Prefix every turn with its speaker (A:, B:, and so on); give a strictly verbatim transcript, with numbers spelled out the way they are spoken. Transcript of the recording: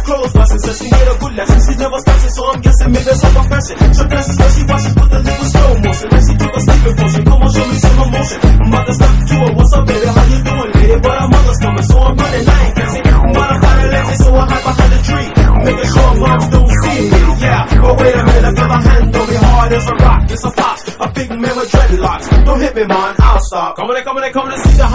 A: clothes busting, so she made a good lesson. She never stressing, so I'm guessing maybe it's her profession. So blessings when she watches with the little slow motion. Then she took a sleeping potion. Come on, show me some emotion. I'm about to step to her. What's up, baby? How you doing, lady? But her mother's coming, so I'm running. I ain't guessing. I'm about to find a legend, so I hide behind the tree, making sure moms don't see me. Yeah, but wait a minute, I feel her hand on me hard as a rock. It's a fox, a big man with dreadlocks. Don't hit me, man, I'll stop. Come on, come on, come on, see the